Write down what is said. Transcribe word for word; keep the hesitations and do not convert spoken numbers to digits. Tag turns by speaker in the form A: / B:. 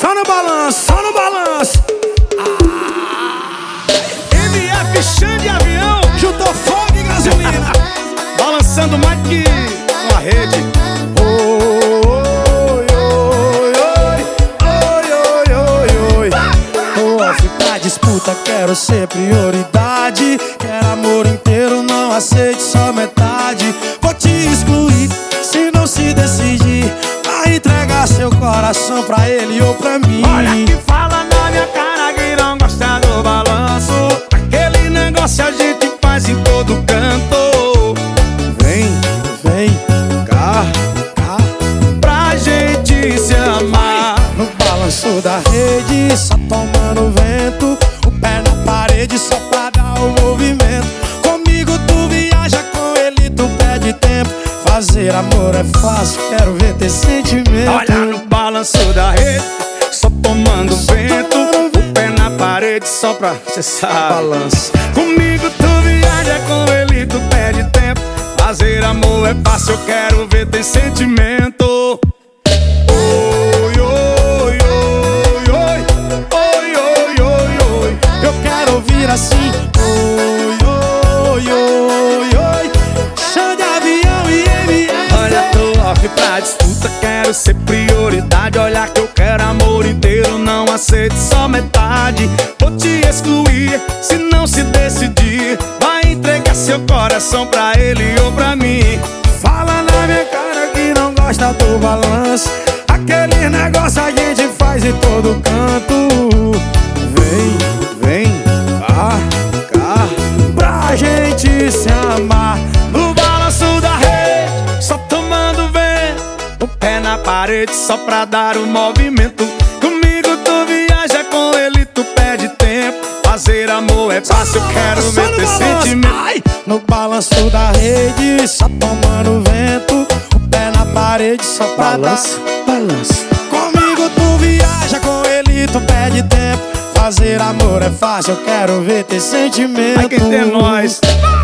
A: Só no balanço, só no balanço. Ah. M F Xande Avião juntou fogo e gasolina, balançando mais que uma rede. Oi, oi, oi, oi, oi, oi, oi. Tô off pra disputa, quero ser prioridade. Quero amor inteiro, não aceite só metade. Vou te excluir se não se decidir. Vai entregar seu coração pra ele ou pra mim.
B: Olha que fala na minha cara que não gosta do balanço.
A: Aquele negócio a gente faz em todo canto. Vem, vem, cá, cá,
B: pra gente se amar.
A: no balanço da rede, só tomando vento. O pé na parede só pra dar o movimento. Comigo tu viaja, com ele tu perde tempo. Fazer amor é fácil, quero ver ter sentimento.
B: Olha no balanço da rede, só tomando vento. O pé na parede só pra cê sabe.
A: Balanço.
B: Comigo tu viaja, com ele tu perde tempo. Fazer amor é fácil, eu quero ver ter sentimento.
A: Oi, oi, oi, oi, oi, oi, oi, oi. Eu quero ouvir assim. Oi, oi, oi, oi. Xande Avião e M F.
B: Olha, tô off pra disputa, quero ser prioridade. Olha que eu quero amor inteiro, não aceito só metade. Vou te excluir se não se decidir. Vai entregar seu coração pra ele ou pra mim.
A: Fala na minha cara que não gosta do balanço. Aquele negócio a gente faz em todo canto. Vem, vem, cá, cá, pra gente se amar.
B: No balanço da rede, só tomando vento. O pé na parede só pra dar o movimento. Comigo tu viaja, com ele tu perde tempo. Fazer amor é fácil, eu quero ver ter sentimento.
A: Ai, no balanço da rede, só tomando vento. O pé na parede só pra
B: Balanço,
A: dar.
B: balanço.
A: Comigo tu viaja, com ele tu perde tempo. Fazer amor é fácil, eu quero ver ter sentimento.
B: Ai, quem tem nós.